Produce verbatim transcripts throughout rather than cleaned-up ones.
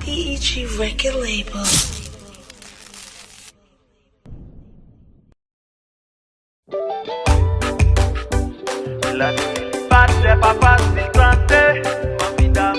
P E G record label. La patria pa facile planter, ma vida.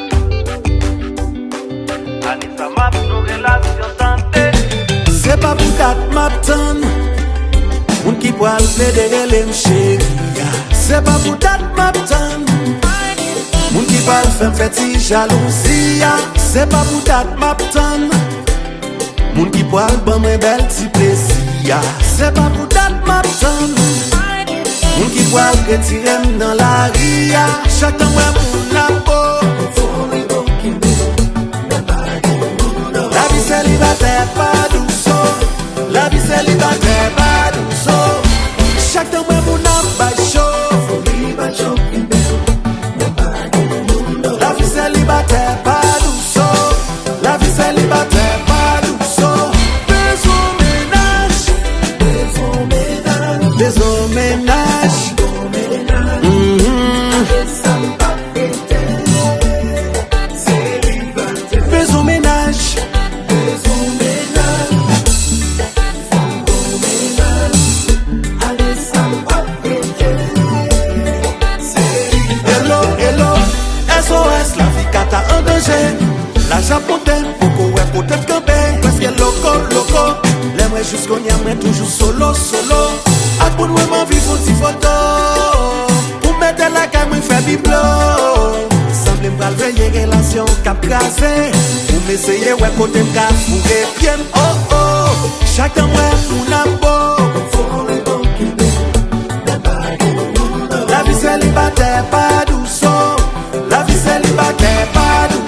Anissa map nos relations santé. C'est pas pour date m'attendre. Moun qui poil fédérer les chéri. C'est pas pour date m'attendre. Moun qui poil faire petit jalousie. C'est pas pour date m'attendre. Moun qui poil ban moi belle ti plaisir. C'est pas pour date m'attendre. Moun qui poil retirer dans la ria. Chaque temps ouais moun la peau. La vie célibataire pas douce. La vie célibataire pas douce. Chaque temps ouais moun a pas chaud. La vie célibataire pas douce. La vie célibataire pas douce. Besoin ménage. Besoin ménage. Besoin ménage. L'argent potem, beaucoup ouais peut-être campé. Parce que loco, loco. L'aimerait jusqu'au n'y toujours solo, solo. A pour nous, m'en vivre une photo. Pour mettre la caméra, faire biblo. Semble m'val veiller relation cap crasé. Pour m'essayer, ouais, côté m'ka fourré bien. Oh, oh. Chacun, ouais, mon amour. La vie célibataire, pas douce. La vie célibataire, pas douce.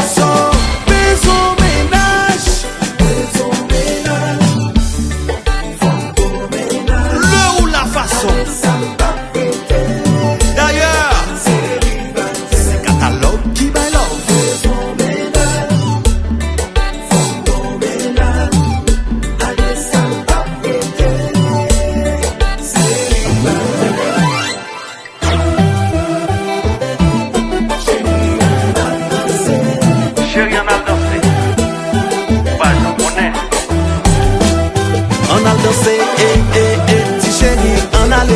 On a dansé, eh, eh, eh, petit chéri, on allait.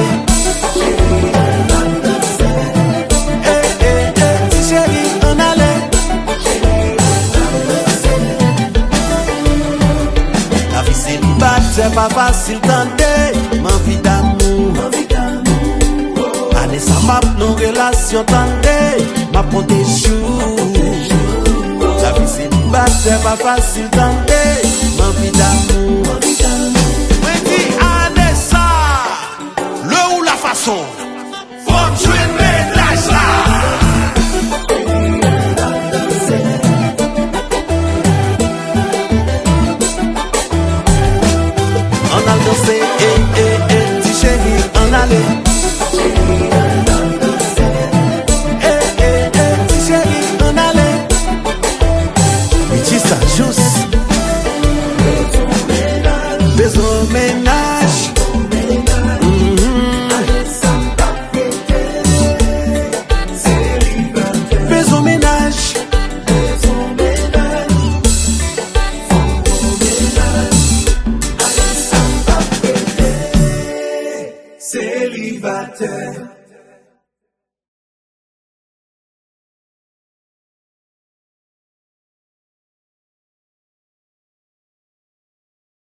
Eh, eh, eh, petit chéri, on allait. La vie célibataire, pas facile tenter. Ma vie d'amour, allez, ça m'a nos relations tenter. Ma ponte jour. La vie célibataire, pas facile tenter. Ma vie d'amour. Le ou la façon.